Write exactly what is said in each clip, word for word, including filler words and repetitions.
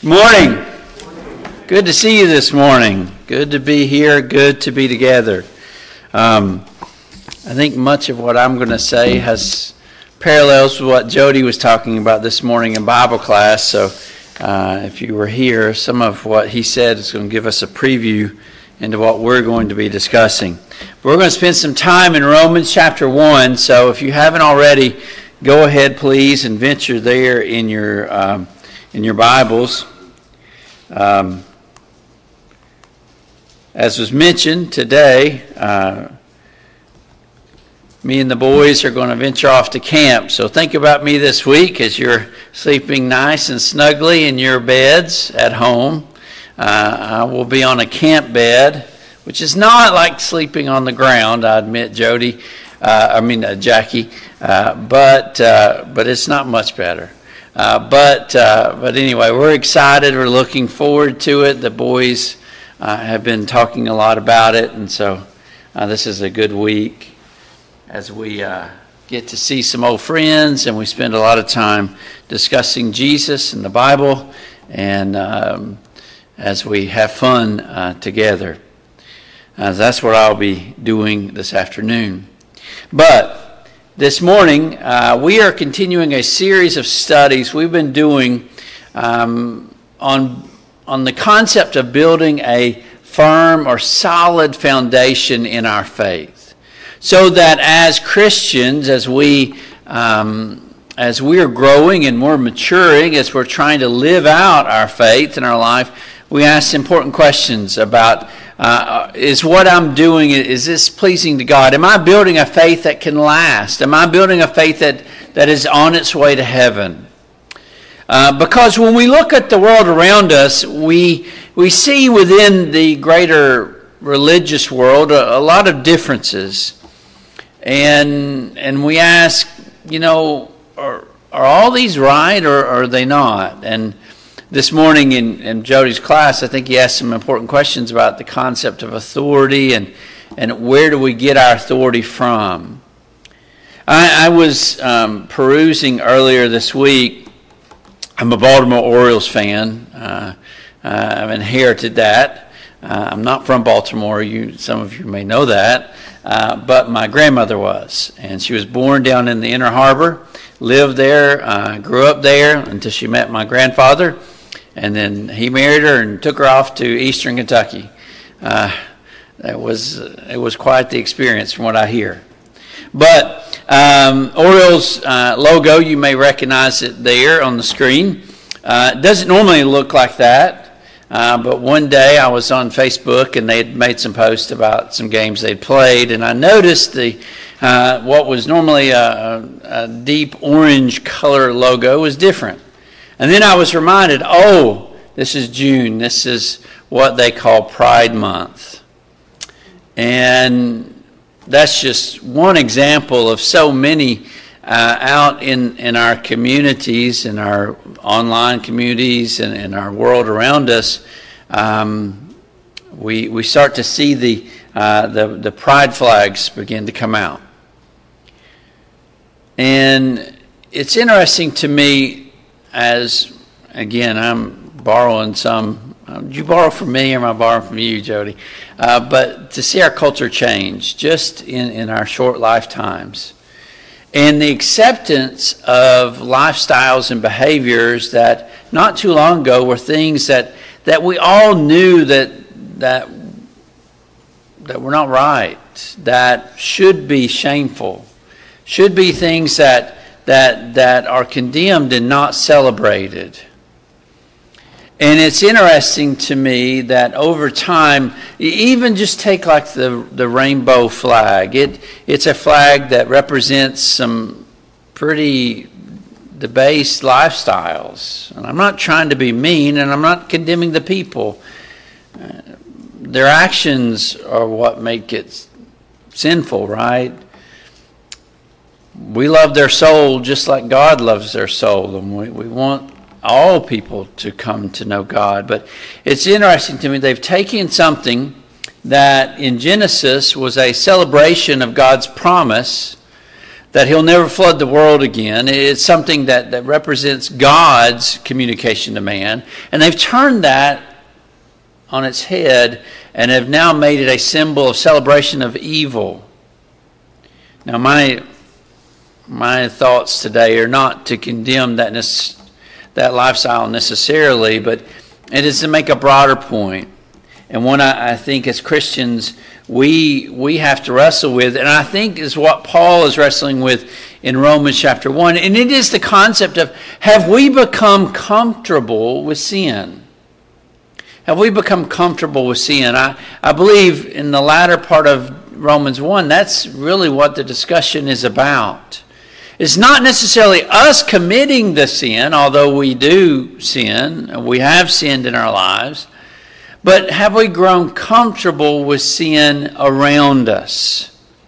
Morning. Good to see you this morning. Good to be here. Good to be together. Um, I think much of what I'm going to say has parallels with what Jody was talking about this morning in Bible class. So uh, if you were here, some of what he said is going to give us a preview into what we're going to be discussing. We're going to spend some time in Romans chapter one. So if you haven't already, go ahead, please, and venture there in your um, in your Bibles. Um, as was mentioned today, uh, me and the boys are going to venture off to camp. So think about me this week as you're sleeping nice and snugly in your beds at home. Uh, I will be on a camp bed, which is not like sleeping on the ground, I admit, Jody. Uh, I mean, uh, Jackie. Uh, but uh, but it's not much better. Uh, but uh, but anyway, we're excited. We're looking forward to it. The boys uh, have been talking a lot about it, and so uh, this is a good week as we uh, get to see some old friends, and we spend a lot of time discussing Jesus and the Bible, and um, as we have fun uh, together. Uh, that's what I'll be doing this afternoon. But this morning, uh, we are continuing a series of studies we've been doing um, on, on the concept of building a firm or solid foundation in our faith. So that as Christians, as we um, as we are growing and we're maturing, as we're trying to live out our faith in our life, we ask important questions about Uh, is what I'm doing, is this pleasing to God? Am I building a faith that can last? Am I building a faith that, that is on its way to heaven? Uh, because when we look at the world around us, we we see within the greater religious world a, a lot of differences. And and we ask, you know, are, are all these right or are they not? And this morning in, in Jody's class, I think he asked some important questions about the concept of authority and, and where do we get our authority from. I, I was um, perusing earlier this week. I'm a Baltimore Orioles fan. Uh, uh, I've inherited that. Uh, I'm not from Baltimore. You, some of you may know that. Uh, but my grandmother was. And she was born down in the Inner Harbor, lived there, uh, grew up there until she met my grandfather. And then he married her and took her off to Eastern Kentucky. Uh, that was it was quite the experience from what I hear. But um, Orioles uh, logo, you may recognize it there on the screen. Uh, it doesn't normally look like that. Uh, but one day I was on Facebook and they had made some posts about some games they'd played. And I noticed the uh, what was normally a, a deep orange color logo was different. And then I was reminded, oh, this is June. This is what they call Pride Month. And that's just one example of so many uh, out in, in our communities, in our online communities, and in our world around us. Um, we we start to see the, uh, the, the pride flags begin to come out. And it's interesting to me, as, again, I'm borrowing some. Uh, did you borrow from me or am I borrowing from you, Jody? Uh, but to see our culture change just in, in our short lifetimes. And the acceptance of lifestyles and behaviors that not too long ago were things that, that we all knew that, that, that were not right, that should be shameful, should be things that that that are condemned and not celebrated. And it's interesting to me that over time, even just take like the, the rainbow flag. It it's a flag that represents some pretty debased lifestyles. And I'm not trying to be mean, and I'm not condemning the people. Uh, their actions are what make it sinful, right? We love their soul just like God loves their soul, and we, we want all people to come to know God. But it's interesting to me, they've taken something that in Genesis was a celebration of God's promise that he'll never flood the world again. It's something that, that represents God's communication to man. And they've turned that on its head and have now made it a symbol of celebration of evil. Now, my my thoughts today are not to condemn that that lifestyle necessarily, but it is to make a broader point, and one I, I think as Christians we we have to wrestle with, and I think is what Paul is wrestling with in Romans chapter one, and it is the concept of, have we become comfortable with sin? Have we become comfortable with sin? I, I believe in the latter part of Romans one, that's really what the discussion is about. It's not necessarily us committing the sin, although we do sin, we have sinned in our lives, but have we grown comfortable with sin around us?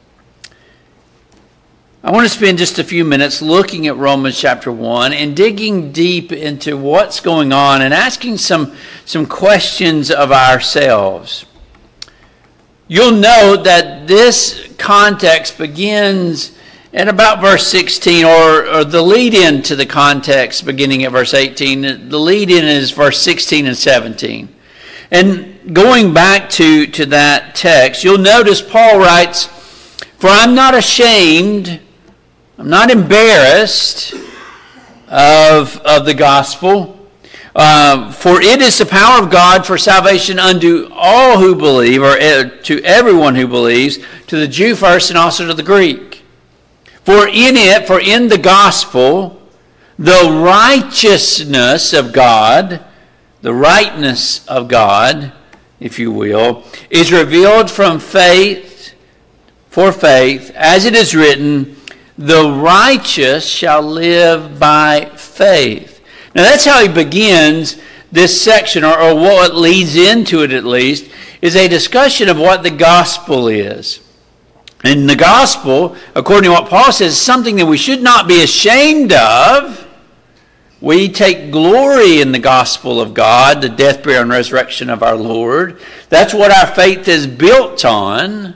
I want to spend just a few minutes looking at Romans chapter one and digging deep into what's going on and asking some, some questions of ourselves. You'll note that this context begins at about verse sixteen, or, or the lead-in to the context beginning at verse eighteen. The lead-in is verse sixteen and seventeen. And going back to, to that text, you'll notice Paul writes, "For I'm not ashamed, I'm not embarrassed of, of the gospel, uh, for it is the power of God for salvation unto all who believe," or to everyone who believes, to the Jew first and also to the Greek. "For in it, for in the gospel, the righteousness of God," the rightness of God, if you will, "is revealed from faith for faith, as it is written, the righteous shall live by faith." Now that's how he begins this section, or, or what leads into it at least, is a discussion of what the gospel is. And the gospel, according to what Paul says, is something that we should not be ashamed of. We take glory in the gospel of God, the death, burial, and resurrection of our Lord. That's what our faith is built on.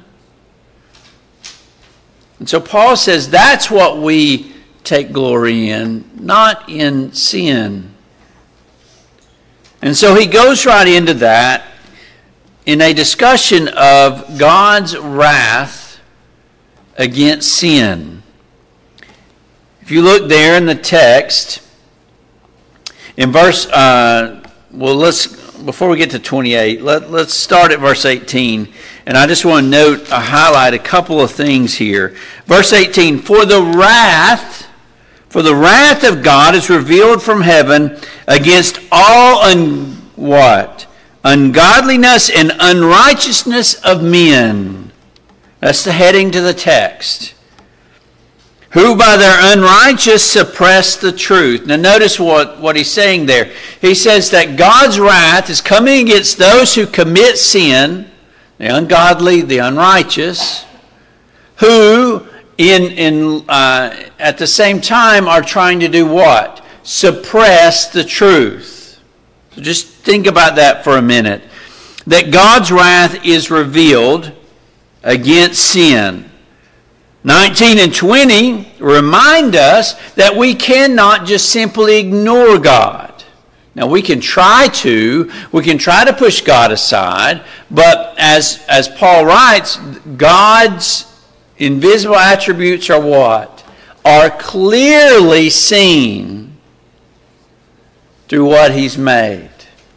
And so Paul says that's what we take glory in, not in sin. And so he goes right into that in a discussion of God's wrath against sin. If you look there in the text, in verse, uh, well, let's, before we get to twenty-eight, let, let's start at verse eighteen. And I just want to note, uh, highlight a couple of things here. Verse eighteen, "For the wrath, for the wrath of God is revealed from heaven against all un, what? ungodliness and unrighteousness of men." That's the heading to the text. "Who by their unrighteous suppress the truth." Now notice what, what he's saying there. He says that God's wrath is coming against those who commit sin, the ungodly, the unrighteous, who in, in uh, at the same time are trying to do what? Suppress the truth. So just think about that for a minute. That God's wrath is revealed against sin. nineteen and twenty remind us that we cannot just simply ignore God. Now we can try to, we can try to push God aside, but as, as Paul writes, God's invisible attributes are what? Are clearly seen through what he's made.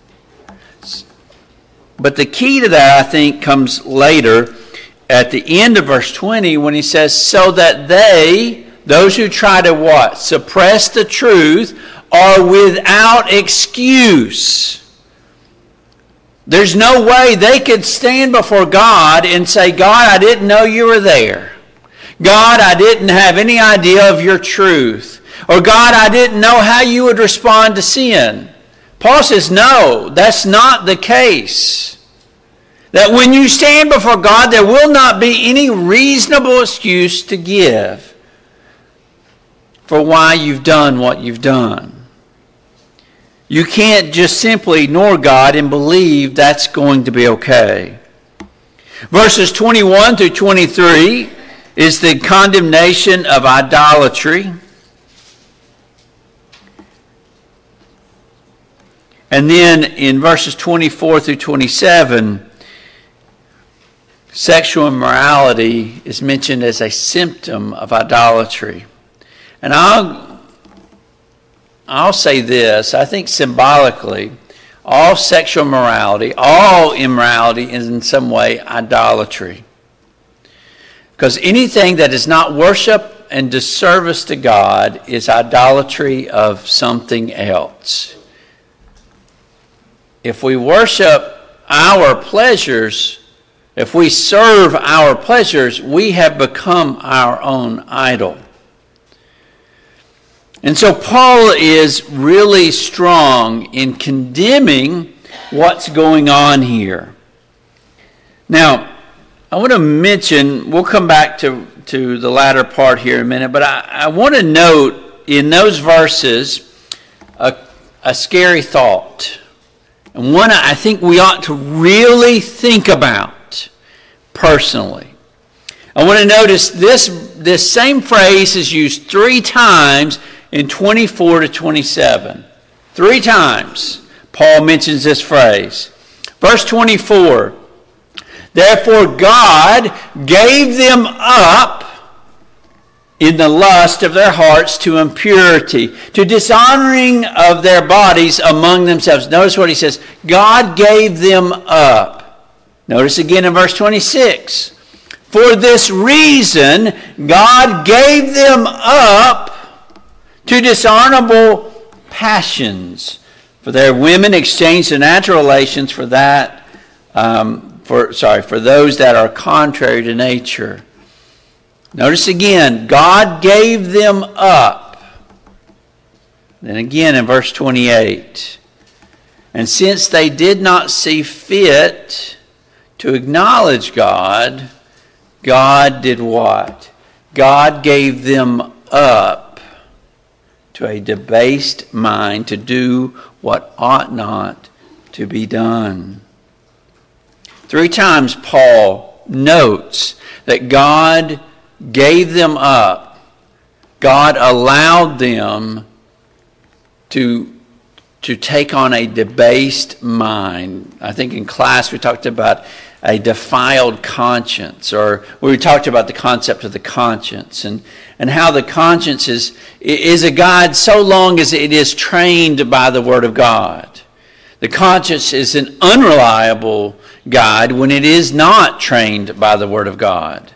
But the key to that, I think, comes later at the end of verse twenty when he says, "So that they," those who try to what? Suppress the truth, "are without excuse." There's no way they could stand before God and say, "God, I didn't know you were there. God, I didn't have any idea of your truth." Or, "God, I didn't know how you would respond to sin." Paul says, no, that's not the case. That when you stand before God, there will not be any reasonable excuse to give for why you've done what you've done. You can't just simply ignore God and believe that's going to be okay. Verses twenty-one through twenty-three is the condemnation of idolatry. And then in verses twenty-four through twenty-seven, sexual immorality is mentioned as a symptom of idolatry. And I'll, I'll say this, I think symbolically, all sexual immorality, all immorality is in some way idolatry. Because anything that is not worship and disservice to God is idolatry of something else. If we worship our pleasures, if we serve our pleasures, we have become our own idol. And so Paul is really strong in condemning what's going on here. Now, I want to mention, we'll come back to, to the latter part here in a minute, but I, I want to note in those verses a, a scary thought. And one I think we ought to really think about personally. I want to notice this, this same phrase is used three times in twenty-four to twenty-seven. Three times Paul mentions this phrase. Verse twenty-four, therefore God gave them up in the lust of their hearts to impurity, to dishonoring of their bodies among themselves. Notice what he says. God gave them up. Notice again in verse twenty-six. For this reason, God gave them up to dishonorable passions. For their women exchanged their natural relations for that, um, for sorry, for those that are contrary to nature. Notice again, God gave them up. Then again in verse twenty-eight. And since they did not see fit to acknowledge God, God did what? God gave them up to a debased mind to do what ought not to be done. Three times Paul notes that God gave them up. God allowed them to, to take on a debased mind. I think in class we talked about a defiled conscience, or we talked about the concept of the conscience and, and how the conscience is, is a guide so long as it is trained by the Word of God. The conscience is an unreliable guide when it is not trained by the Word of God.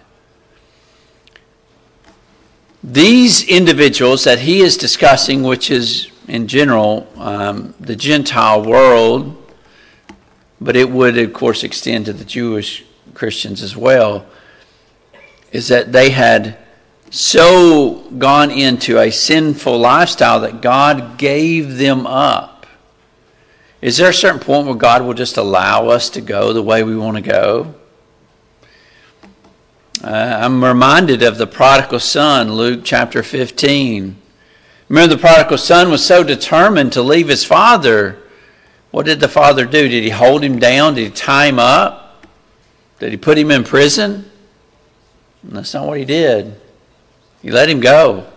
These individuals that he is discussing, which is in general um, the Gentile world, but it would of course extend to the Jewish Christians as well, is that they had so gone into a sinful lifestyle that God gave them up. Is there a certain point where God will just allow us to go the way we want to go? Uh, I'm reminded of the prodigal son, Luke chapter fifteen. Remember, the prodigal son was so determined to leave his father. What did the father do? Did he hold him down? Did he tie him up? Did he put him in prison? That's not what he did. He let him go.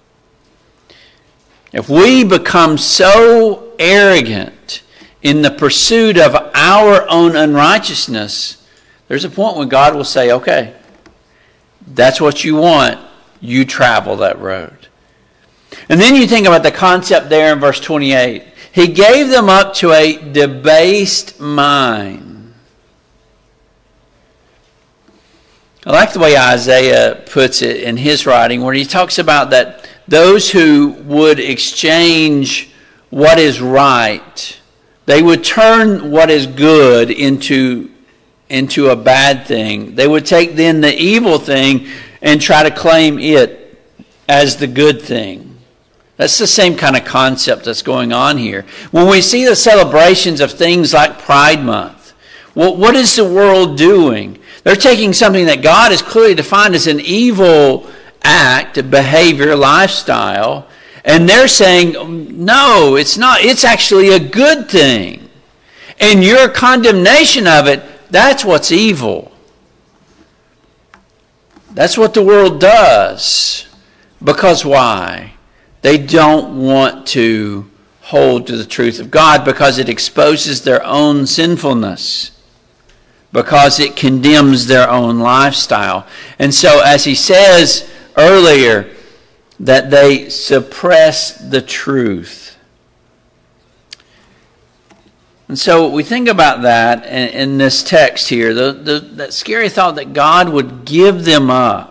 If we become so arrogant in the pursuit of our own unrighteousness, there's a point when God will say, okay, that's what you want. You travel that road. And then you think about the concept there in verse twenty-eight. He gave them up to a debased mind. I like the way Isaiah puts it in his writing, where he talks about that those who would exchange what is right, they would turn what is good into into a bad thing. They would take then the evil thing and try to claim it as the good thing. That's the same kind of concept that's going on here. When we see the celebrations of things like Pride Month, well, what is the world doing? They're taking something that God has clearly defined as an evil act, a behavior, lifestyle, and they're saying, no, it's not. It's actually a good thing. And your condemnation of it, that's what's evil. That's what the world does. Because why? They don't want to hold to the truth of God because it exposes their own sinfulness, because it condemns their own lifestyle. And so, as he says earlier, that they suppress the truth. And so we think about that in, in this text here, the, the, that scary thought that God would give them up.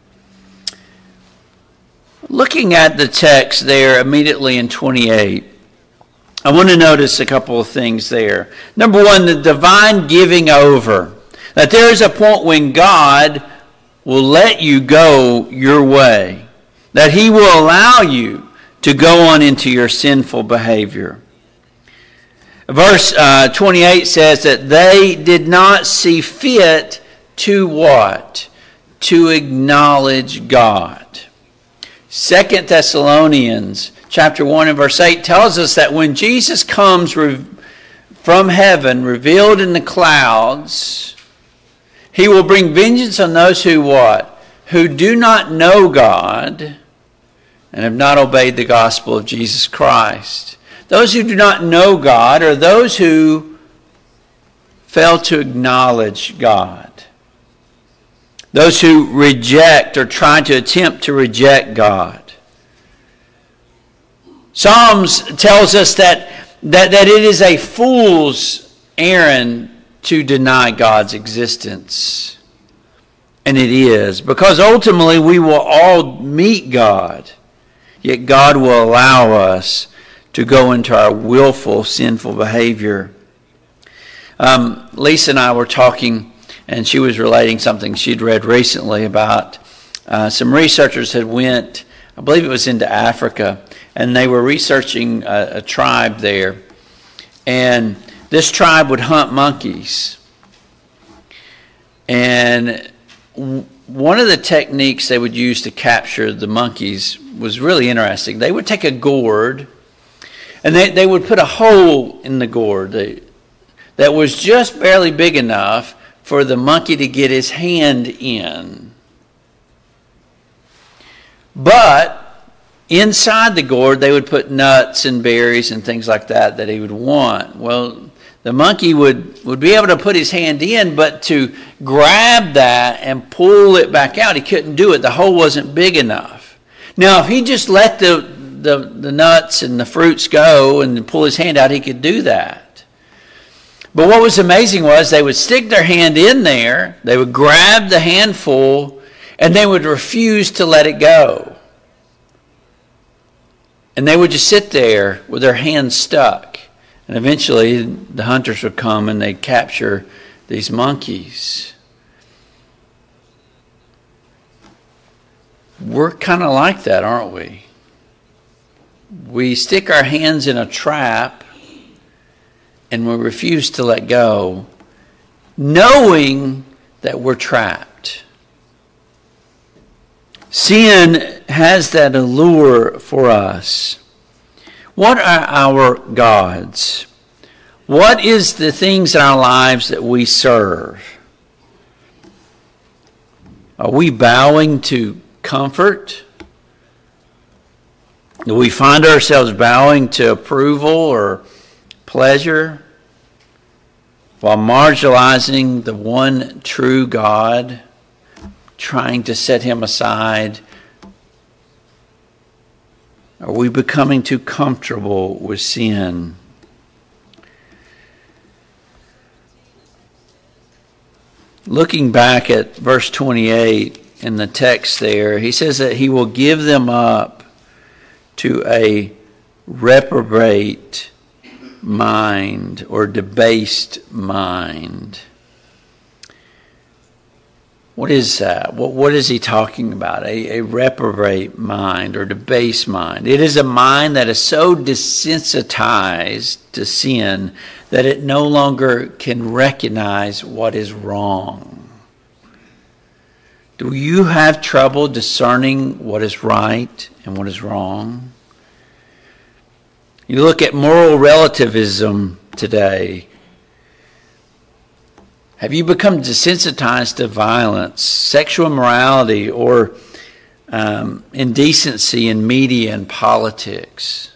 Looking at the text there immediately in twenty-eight, I want to notice a couple of things there. Number one, the divine giving over. That there is a point when God will let you go your way. That he will allow you to go on into your sinful behavior. Verse uh, twenty-eight says that they did not see fit to what? To acknowledge God. Second Thessalonians chapter one and verse eight tells us that when Jesus comes re- from heaven, revealed in the clouds, he will bring vengeance on those who what? Who do not know God and have not obeyed the gospel of Jesus Christ. Those who do not know God are those who fail to acknowledge God. Those who reject or try to attempt to reject God. Psalms tells us that, that, that it is a fool's errand to deny God's existence. And it is. Because ultimately we will all meet God. Yet God will allow us to go into our willful, sinful behavior. Um, Lisa and I were talking, and she was relating something she'd read recently about uh, some researchers had went, I believe it was into Africa, and they were researching a, a tribe there. And this tribe would hunt monkeys. And w- one of the techniques they would use to capture the monkeys was really interesting. They would take a gourd, and they, they would put a hole in the gourd they, that was just barely big enough for the monkey to get his hand in. But inside the gourd, they would put nuts and berries and things like that that he would want. Well, the monkey would, would be able to put his hand in, but to grab that and pull it back out, he couldn't do it. The hole wasn't big enough. Now, if he just let the, the, the nuts and the fruits go and pull his hand out, he could do that. But what was amazing was they would stick their hand in there, they would grab the handful, and they would refuse to let it go. And they would just sit there with their hands stuck. And eventually the hunters would come and they'd capture these monkeys. We're kind of like that, aren't we? We stick our hands in a trap and we refuse to let go, knowing that we're trapped. Sin has that allure for us. What are our gods? What is the things in our lives that we serve? Are we bowing to comfort? Do we find ourselves bowing to approval or pleasure while marginalizing the one true God, trying to set him aside? Are we becoming too comfortable with sin? Looking back at verse twenty-eight in the text there, he says that he will give them up to a reprobate mind or debased mind. What is that? What, what is he talking about? A, a reprobate mind or debased mind. It is a mind that is so desensitized to sin that it no longer can recognize what is wrong. Do you have trouble discerning what is right and what is wrong? You look at moral relativism today. Have you become desensitized to violence, sexual immorality, or um, indecency in media and politics?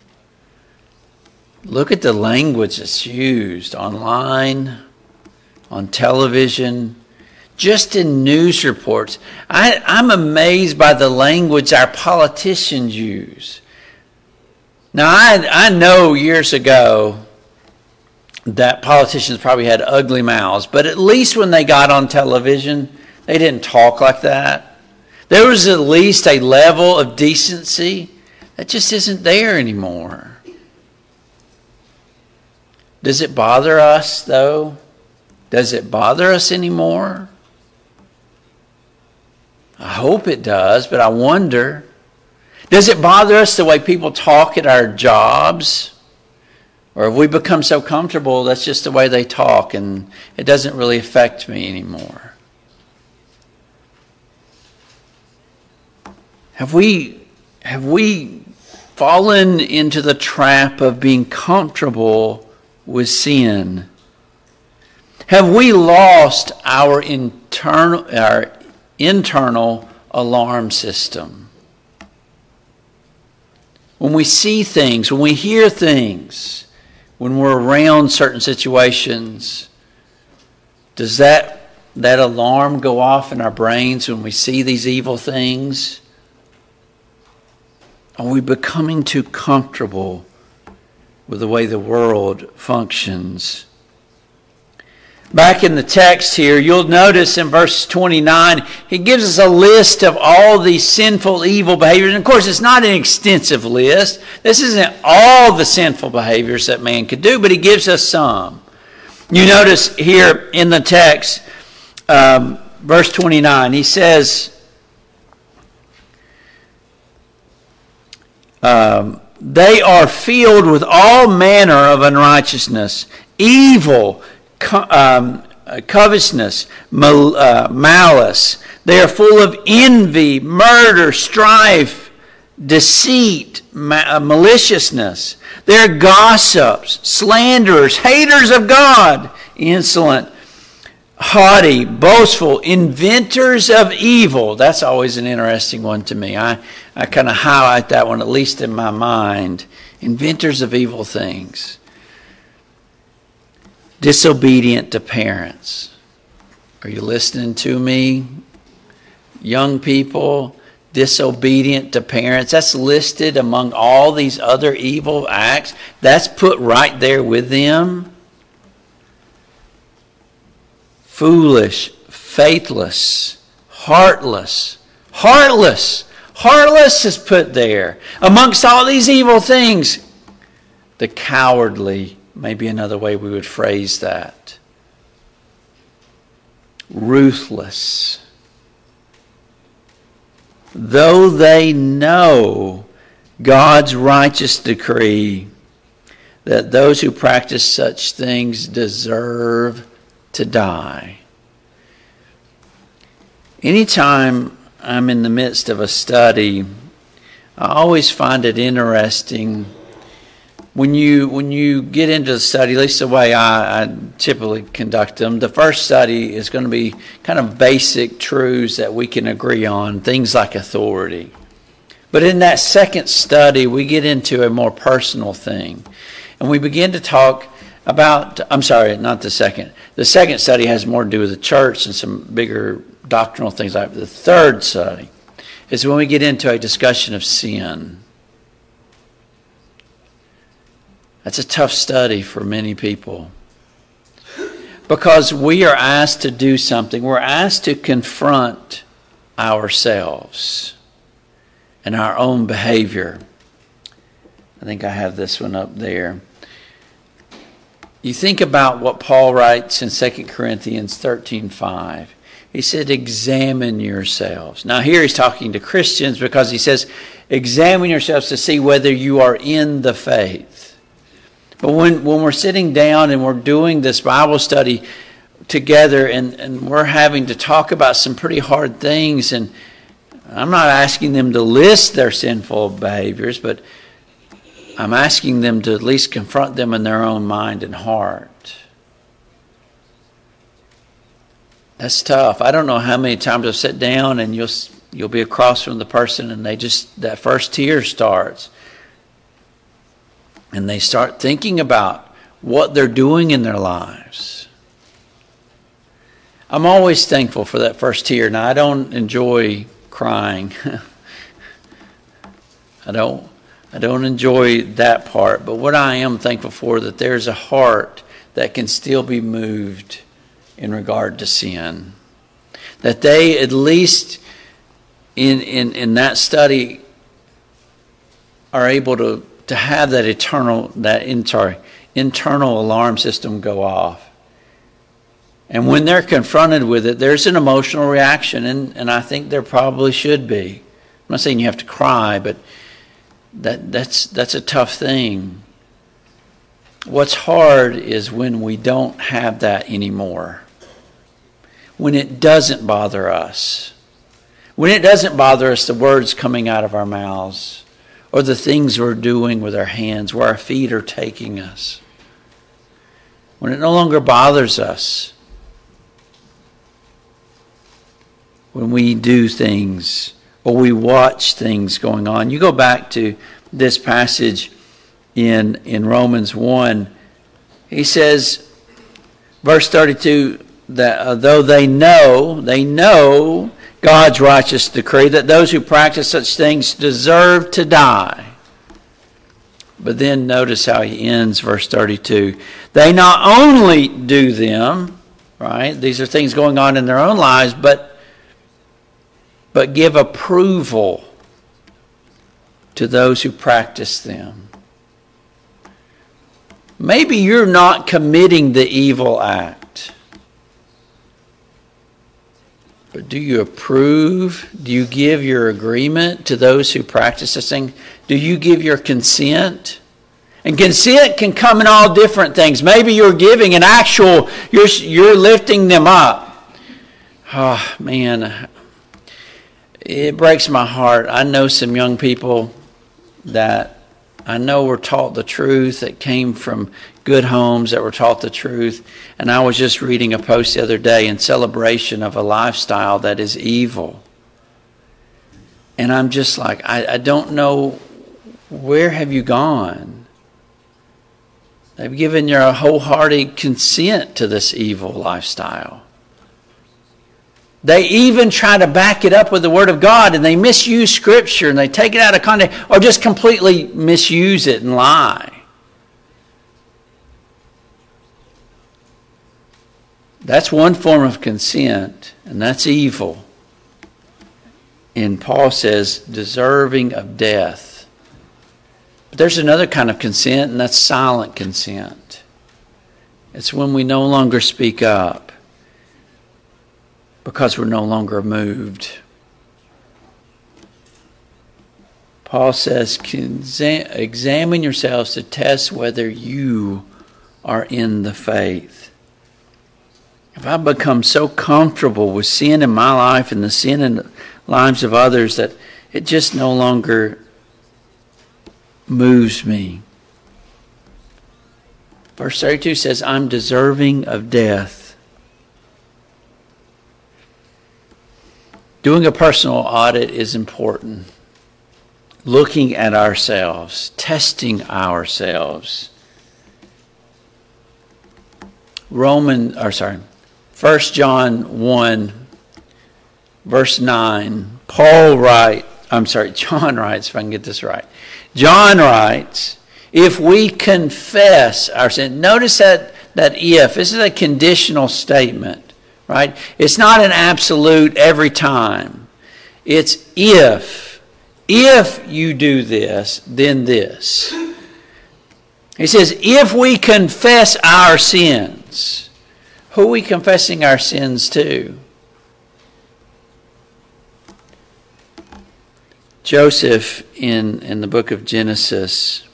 Look at the language that's used online, on television, just in news reports. I, I'm amazed by the language our politicians use. Now, I, I know years ago that politicians probably had ugly mouths, but at least when they got on television, they didn't talk like that. There was at least a level of decency that just isn't there anymore. Does it bother us, though? Does it bother us anymore? I hope it does, but I wonder. Does it bother us the way people talk at our jobs? Or have we become so comfortable that's just the way they talk and it doesn't really affect me anymore? Have we, have we fallen into the trap of being comfortable with sin? Have we lost our internal, our internal alarm system? When we see things, when we hear things, when we're around certain situations, does that, that alarm go off in our brains when we see these evil things? Are we becoming too comfortable with the way the world functions? Back in the text here, you'll notice in verse twenty-nine, he gives us a list of all these sinful, evil behaviors. And of course, it's not an extensive list. This isn't all the sinful behaviors that man could do, but he gives us some. You notice here in the text, um, verse twenty-nine, he says, um, they are filled with all manner of unrighteousness, evil, Um, covetousness, mal- uh, malice. They are full of envy, murder, strife, deceit, ma- uh, maliciousness. They're gossips, slanderers, haters of God, insolent, haughty, boastful, inventors of evil. That's always an interesting one to me. I, I kind of highlight that one, at least in my mind. Inventors of evil things. Disobedient to parents. Are you listening to me? Young people, disobedient to parents. That's listed among all these other evil acts. That's put right there with them. Foolish, faithless, heartless. Heartless. Heartless is put there. Amongst all these evil things, the cowardly, maybe another way we would phrase that. Ruthless. Though they know God's righteous decree that those who practice such things deserve to die. Anytime I'm in the midst of a study, I always find it interesting When you when you get into the study, at least the way I, I typically conduct them, the first study is going to be kind of basic truths that we can agree on, things like authority. But in that second study, we get into a more personal thing. And we begin to talk about, I'm sorry, not the second. The second study has more to do with the church and some bigger doctrinal things like that. The third study is when we get into a discussion of sin. That's a tough study for many people because we are asked to do something. We're asked to confront ourselves and our own behavior. I think I have this one up there. You think about what Paul writes in Second Corinthians thirteen five. He said, examine yourselves. Now here he's talking to Christians because he says, examine yourselves to see whether you are in the faith. But when, when we're sitting down and we're doing this Bible study together and, and we're having to talk about some pretty hard things, and I'm not asking them to list their sinful behaviors, but I'm asking them to at least confront them in their own mind and heart. That's tough. I don't know how many times I've sat down and you'll you'll be across from the person and they just, that first tear starts. And they start thinking about what they're doing in their lives. I'm always thankful for that first tear. Now, I don't enjoy crying. I don't I don't enjoy that part. But what I am thankful for, that there's a heart that can still be moved in regard to sin. That they, at least in in, in that study, are able to, to have that eternal, that in, sorry, internal alarm system go off. And when they're confronted with it, there's an emotional reaction, and, and I think there probably should be. I'm not saying you have to cry, but that that's that's a tough thing. What's hard is when we don't have that anymore. When it doesn't bother us. When it doesn't bother us the words coming out of our mouths, or the things we're doing with our hands, where our feet are taking us. When it no longer bothers us. When we do things or we watch things going on. You go back to this passage in, in Romans one. He says, verse thirty-two, that uh, though they know, they know God's righteous decree that those who practice such things deserve to die. But then notice how he ends verse thirty-two. They not only do them, right? These are things going on in their own lives, but but give approval to those who practice them. Maybe you're not committing the evil act. But do you approve? Do you give your agreement to those who practice this thing? Do you give your consent? And consent can come in all different things. Maybe you're giving an actual, you're, you're lifting them up. Oh, man. It breaks my heart. I know some young people that I know were taught the truth, that came from good homes, that were taught the truth. And I was just reading a post the other day in celebration of a lifestyle that is evil. And I'm just like, I, I don't know, where have you gone? They've given your wholehearted consent to this evil lifestyle. They even try to back it up with the Word of God, and they misuse Scripture, and they take it out of context, or just completely misuse it and lie. That's one form of consent, and that's evil. And Paul says, deserving of death. But there's another kind of consent, and that's silent consent. It's when we no longer speak up, because we're no longer moved. Paul says, examine yourselves to test whether you are in the faith. If I become so comfortable with sin in my life and the sin in the lives of others that it just no longer moves me. Verse thirty-two says, I'm deserving of death. Doing a personal audit is important. Looking at ourselves, testing ourselves. Roman, or sorry, First John one, verse nine. Paul writes, I'm sorry, John writes, if I can get this right. John writes, if we confess our sin. Notice that, that if. This is a conditional statement. Right? It's not an absolute every time. It's if. If you do this, then this. He says, if we confess our sins. Who are we confessing our sins to? Joseph in, in the book of Genesis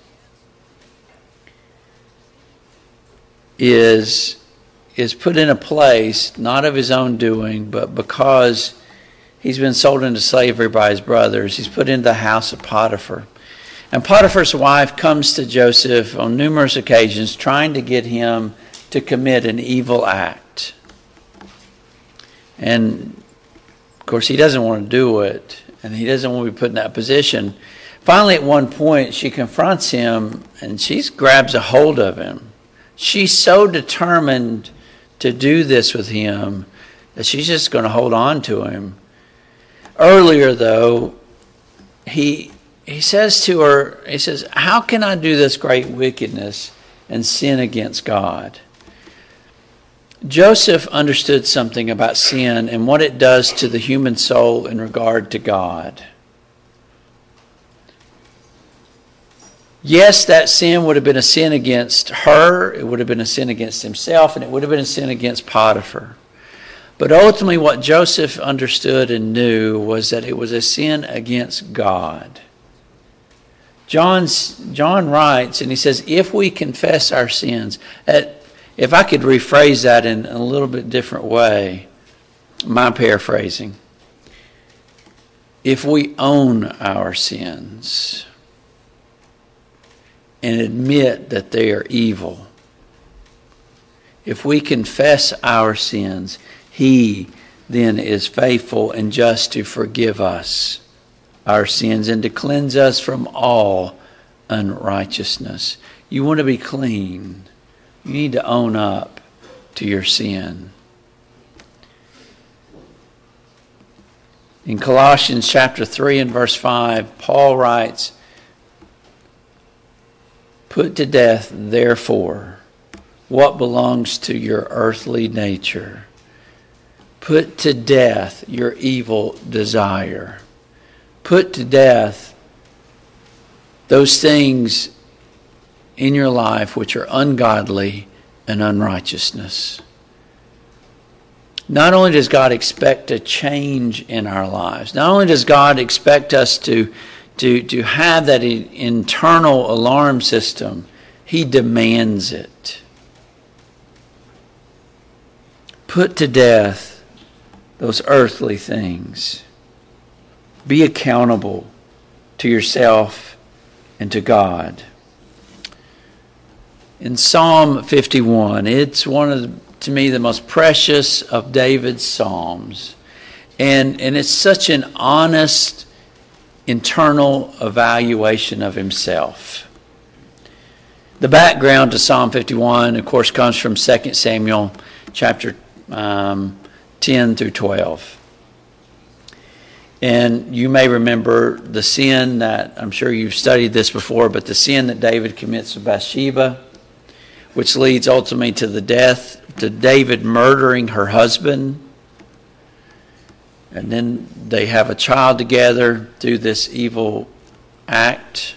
is... is put in a place, not of his own doing, but because he's been sold into slavery by his brothers. He's put into the house of Potiphar. And Potiphar's wife comes to Joseph on numerous occasions trying to get him to commit an evil act. And, of course, he doesn't want to do it, and he doesn't want to be put in that position. Finally, at one point, she confronts him, and she grabs a hold of him. She's so determined to do this with him that she's just going to hold on to him. Earlier, though, he he says to her, he says, how can I do this great wickedness and sin against God? Joseph understood something about sin and what it does to the human soul in regard to God. Yes, that sin would have been a sin against her, it would have been a sin against himself, and it would have been a sin against Potiphar. But ultimately what Joseph understood and knew was that it was a sin against God. John's, John writes, and he says, if we confess our sins, if I could rephrase that in a little bit different way, my paraphrasing, if we own our sins and admit that they are evil, if we confess our sins, he then is faithful and just to forgive us our sins and to cleanse us from all unrighteousness. You want to be clean. You need to own up to your sin. In Colossians chapter three and verse five, Paul writes, put to death, therefore, what belongs to your earthly nature. Put to death your evil desire. Put to death those things in your life which are ungodly and unrighteousness. Not only does God expect a change in our lives, not only does God expect us to, to, to have that internal alarm system, he demands it. Put to death those earthly things. Be accountable to yourself and to God. In Psalm fifty-one, it's one of, the, to me, the most precious of David's psalms. And, and it's such an honest, internal evaluation of himself. The background to Psalm fifty-one, of course, comes from Second Samuel chapter um, ten through twelve. And you may remember the sin that, I'm sure you've studied this before, but the sin that David commits with Bathsheba, which leads ultimately to the death, to David murdering her husband. And then they have a child together through this evil act.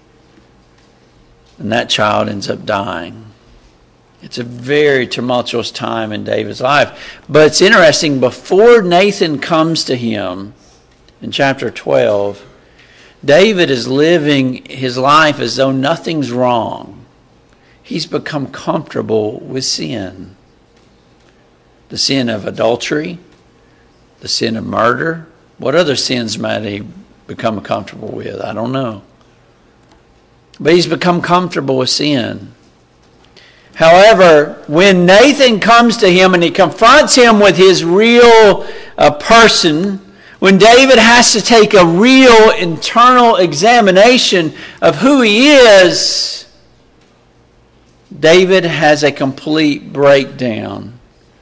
And that child ends up dying. It's a very tumultuous time in David's life. But it's interesting, before Nathan comes to him in chapter twelve, David is living his life as though nothing's wrong. He's become comfortable with sin. The sin of adultery, the sin of murder. What other sins might he become comfortable with? I don't know. But he's become comfortable with sin. However, when Nathan comes to him and he confronts him with his real uh, person, when David has to take a real internal examination of who he is, David has a complete breakdown.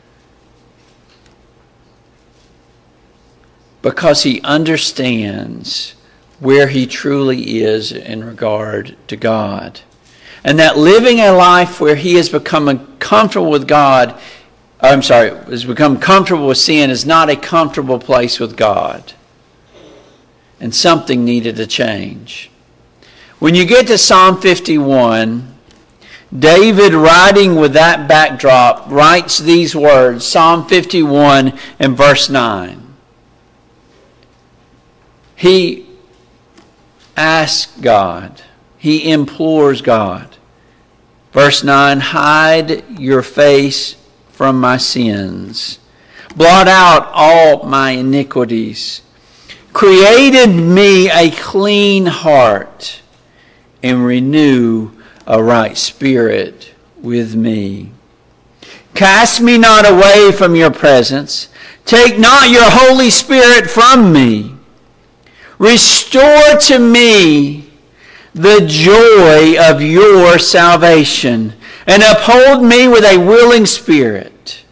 Because he understands where he truly is in regard to God. And that living a life where he has become comfortable with God, I'm sorry, has become comfortable with sin is not a comfortable place with God. And something needed to change. When you get to Psalm fifty-one, David, writing with that backdrop, writes these words, Psalm fifty-one and verse nine. He asks God, he implores God. Verse nine, hide your face from my sins. Blot out all my iniquities. Create in me a clean heart and renew a right spirit with me. Cast me not away from your presence. Take not your Holy Spirit from me. Restore to me the joy of your salvation, and uphold me with a willing spirit.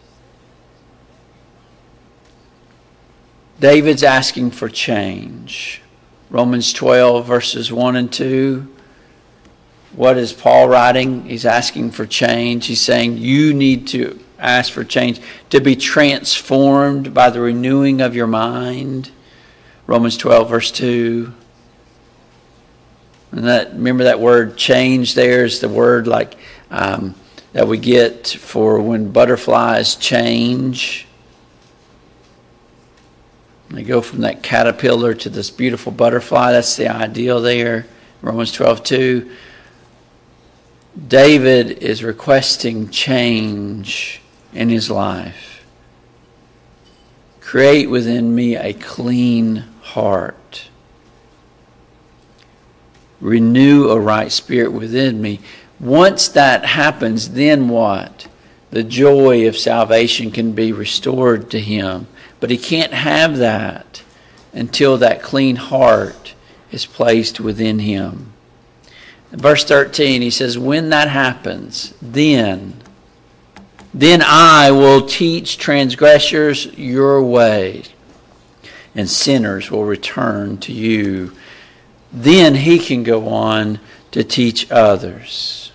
David's asking for change. Romans twelve, verses one and two. What is Paul writing? He's asking for change. He's saying you need to ask for change, to be transformed by the renewing of your mind. Romans twelve, verse two. And that, remember that word change there is the word like um, that we get for when butterflies change. They go from that caterpillar to this beautiful butterfly. That's the ideal there. Romans twelve two. David is requesting change in his life. Create within me a clean heart. Renew a right spirit within me. Once that happens, then what? The joy of salvation can be restored to him. But he can't have that until that clean heart is placed within him. In verse thirteen, he says, when that happens, then, then I will teach transgressors your way, and sinners will return to you. Then he can go on to teach others.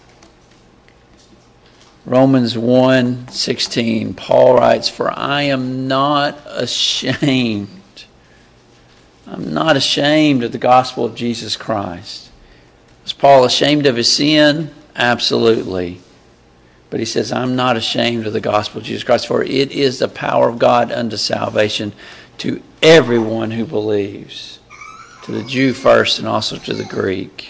Romans one sixteen, Paul writes, for I am not ashamed. I'm not ashamed of the gospel of Jesus Christ. Was Paul ashamed of his sin? Absolutely. But he says, I'm not ashamed of the gospel of Jesus Christ, for it is the power of God unto salvation to everyone who believes, to the Jew first and also to the Greek.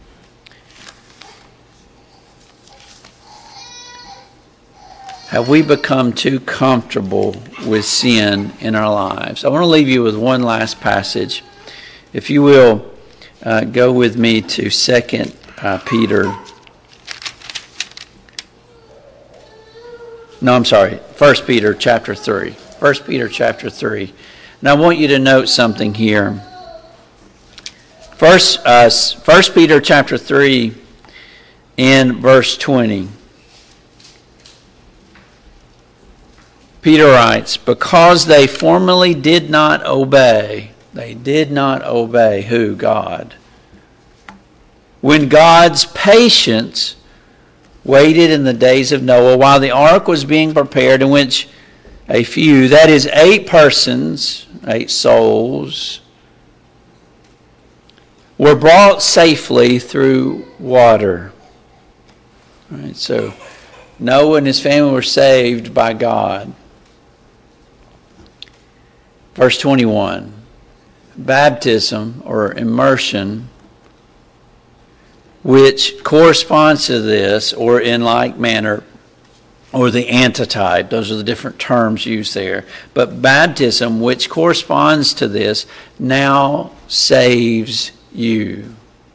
Have we become too comfortable with sin in our lives? I want to leave you with one last passage. If you will, uh, go with me to Second uh, Peter. No, I'm sorry. First Peter chapter three. First Peter chapter three. And I want you to note something here. First, uh, First Peter chapter three, in verse twenty. Peter writes, because they formerly did not obey, they did not obey who? God. When God's patience waited in the days of Noah while the ark was being prepared, in which a few, that is eight persons, eight souls, were brought safely through water. All right, so Noah and his family were saved by God. Verse twenty-one, baptism or immersion, which corresponds to this, or in like manner, or the antitype. Those are the different terms used there. But baptism, which corresponds to this, now saves you.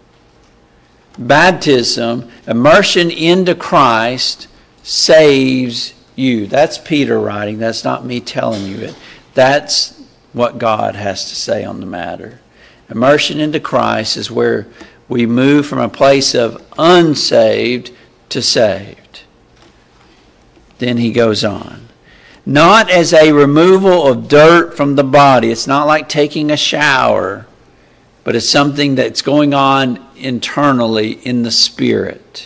Baptism, immersion into Christ, saves you. That's Peter writing. That's not me telling you it. That's what God has to say on the matter. Immersion into Christ is where we move from a place of unsaved to saved. Then he goes on. Not as a removal of dirt from the body. It's not like taking a shower, but it's something that's going on internally in the spirit.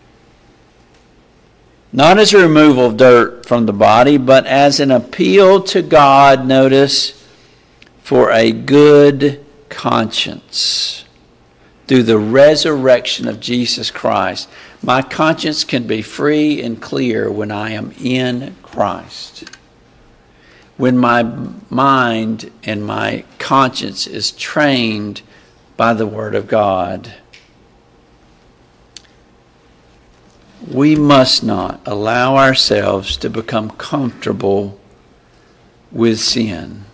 Not as a removal of dirt from the body, but as an appeal to God, notice, for a good conscience. Through the resurrection of Jesus Christ, my conscience can be free and clear when I am in Christ. When my mind and my conscience is trained by the Word of God. We must not allow ourselves to become comfortable with sin.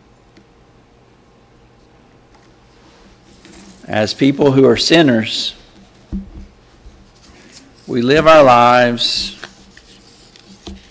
As people who are sinners, we live our lives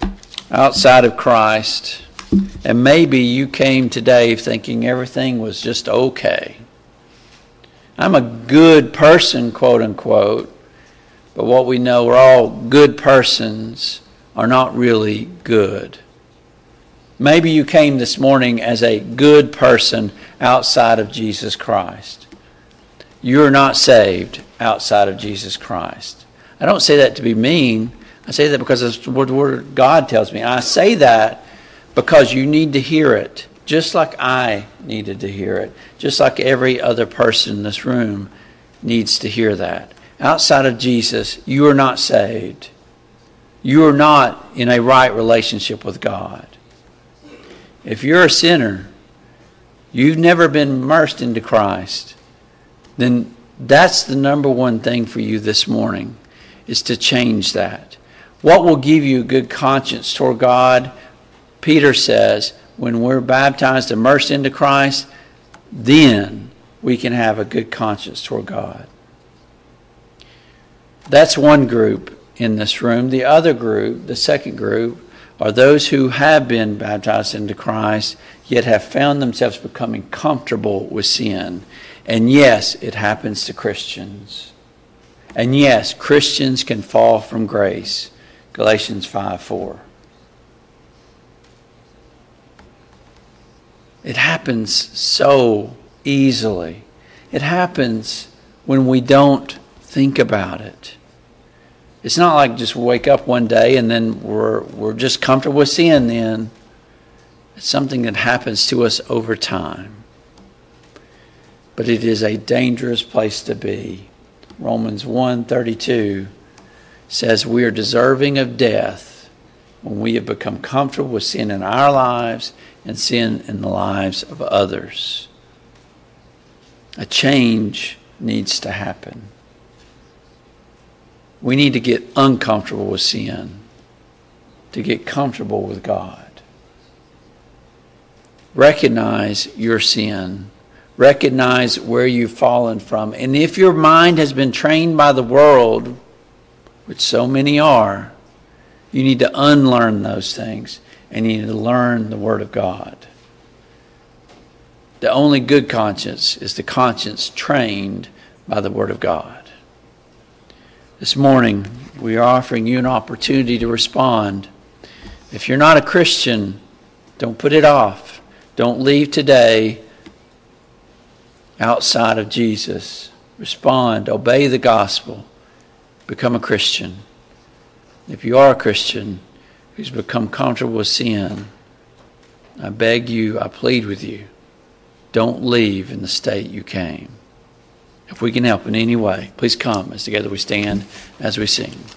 outside of Christ, and maybe you came today thinking everything was just okay. I'm a good person, quote unquote, but what we know, we're all good persons are not really good. Maybe you came this morning as a good person outside of Jesus Christ. You're not saved outside of Jesus Christ. I don't say that to be mean. I say that because it's what the Word of God tells me. I say that because you need to hear it, just like I needed to hear it, just like every other person in this room needs to hear that. Outside of Jesus, you are not saved. You are not in a right relationship with God. If you're a sinner, you've never been immersed into Christ, then that's the number one thing for you this morning, is to change that. What will give you a good conscience toward God? Peter says, when we're baptized, immersed into Christ, then we can have a good conscience toward God. That's one group in this room. The other group, the second group, are those who have been baptized into Christ, yet have found themselves becoming comfortable with sin. And yes, it happens to Christians. And yes, Christians can fall from grace. Galatians five four. It happens so easily. It happens when we don't think about it. It's not like just wake up one day and then we're we're just comfortable with sin then. It's something that happens to us over time. But it is a dangerous place to be. Romans one thirty-two says we are deserving of death when we have become comfortable with sin in our lives and sin in the lives of others. A change needs to happen. We need to get uncomfortable with sin to get comfortable with God. Recognize your sin. Recognize where you've fallen from. And if your mind has been trained by the world, which so many are, you need to unlearn those things and you need to learn the Word of God. The only good conscience is the conscience trained by the Word of God. This morning, we are offering you an opportunity to respond. If you're not a Christian, don't put it off. Don't leave today outside of Jesus. Respond, obey the gospel, become a Christian. If you are a Christian who's become comfortable with sin, I beg you, I plead with you, don't leave in the state you came. If we can help in any way, please come as together we stand as we sing.